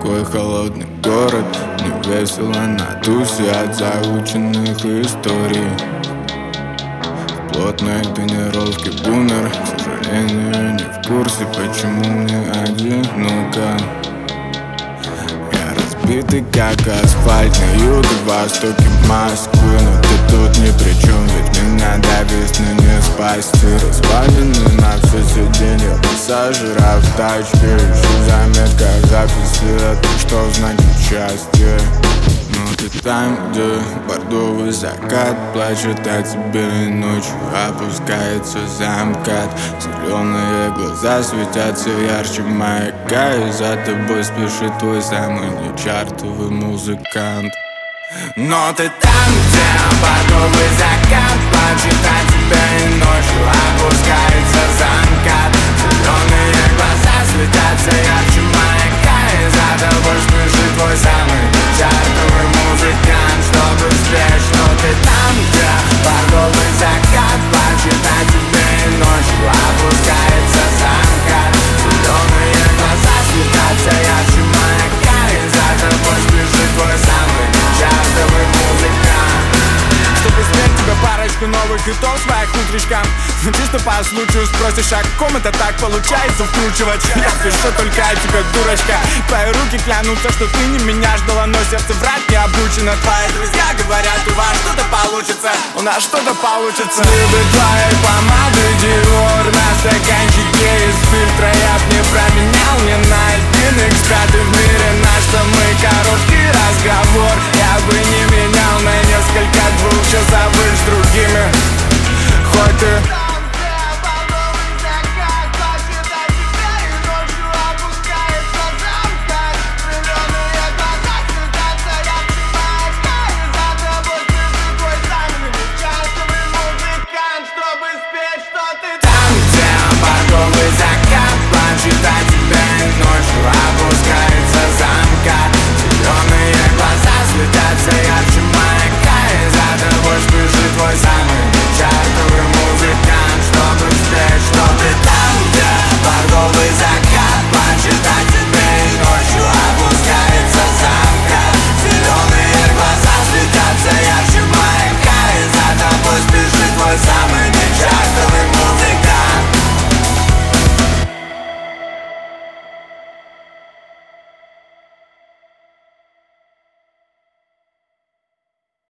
такой холодный город. Не весело на тусе от заученных историй. В плотной тренировке бумер, к сожалению, не в курсе, почему мне одиноко. Я разбитый как асфальт на юге, востоке Москвы. Но ты тут ни при чем, ведь меня до весны не спасти. Развалины на все сиденья пассажиров в тачке. Ищу заметка, записи о том, что значит счастье. Но ты там, где бордовый закат плачет о тебе, и ночью опускается замкат. Зеленые глаза светятся ярче маяка, и за тобой спешит твой самый нечартовый музыкант. Но ты там, где бордовый закат плачет о тебе, и ночью опускается замкат. Зеленые глаза светятся ярче маяка, и за тобой спешит твой самый нечартовый музыкант, чтобы спеть. Но ты там, где бордовый закат плачет о тебе, и ночью опускается замкат. Зеленые глаза светятся ярче маяка, и за тобой спешит твой самый нечартовый музыкант. Чтобы спеть тебе парочку новых хитов своих утречкам, чисто по случаю спросишь, а ком это так получается вкручивать? Я пишу только о тебе, дурочка. Твои руки клянутся, что ты не меня ждала, но сердце врать не обучено. Твои друзья говорят, у вас что-то получится, у нас что-то получится. Любит твоей помады Dior на стаканчике из фильтра. Я б не променял ни на один X5 в мире наш самый короткий разговор. Я бы не менял на несколько двухчасовых с другими. Хоть ты Самый